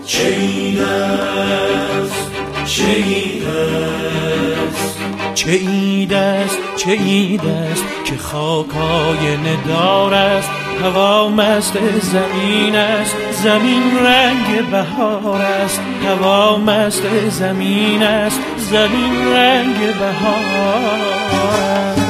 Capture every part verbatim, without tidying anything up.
چه عید است، چه عید است، چه عید است، چه عید است که خاک آینه دار است، هوا مست زمین است، زمین رنگ بهار است، هوا مست زمین است، زمین رنگ بهار است.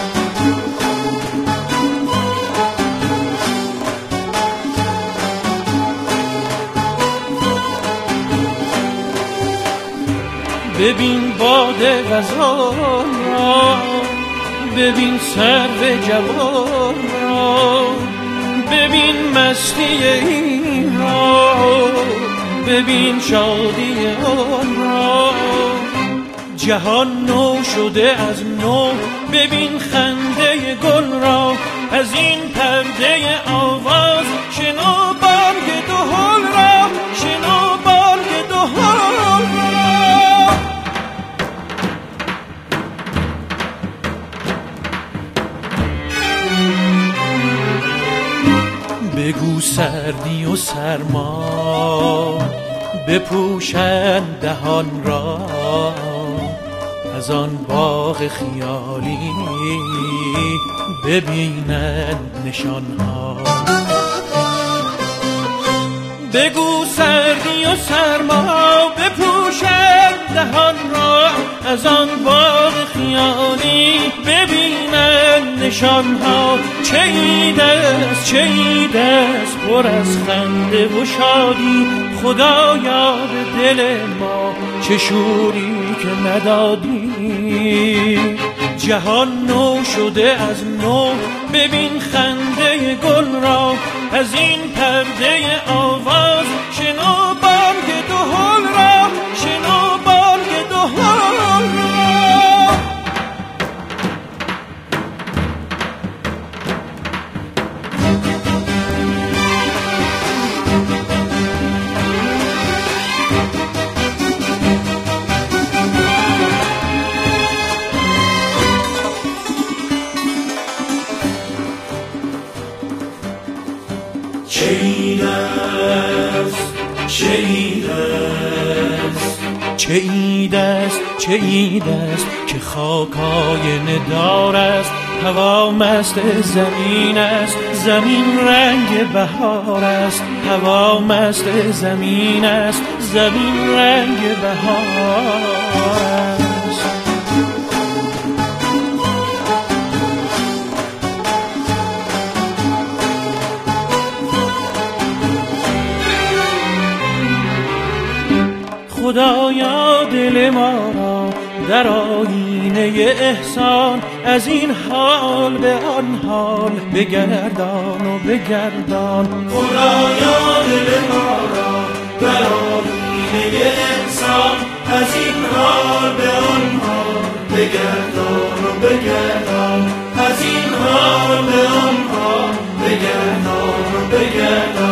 ببین باد غزال را، ببین سرو جوان را، ببین مستی این را، ببین شادی آن را. جهان نو شده از نو، ببین خنده گل را، از این پرده آواز شنو بانگ دهل را، شنو بانگ دهل را. بگو سردی و سرما بپوشند دهان را، از آن باغ خیالی ببینند نشانها. بگو سردی و سرما بپوشند دهان را، از آن باغ خیالی ببینند نشانها. چه عید است، چه عید است پر از خنده و شادی، خدایا به دل ما چه شوری که ندادی. جهان نو شده از نو، ببین خنده گل را، از این پرده آواز شنو بانگ دهل را، شنو بانگ دهل را. چه عید است، چه عید است، چه عید است، چه عید است که خاک آینه دار است، هوا مست زمین است، زمین رنگ بهار است، هوا مست زمین است، زمین رنگ بهار است. خدایا دل ما را در آیینه احسان، از این حال به آن حال بگردان و بگردان. خدایا دل ما را در آیینه احسان، از این حال به آن حال بگردان و بگردان، از این حال به آن حال بگردان و بگردان.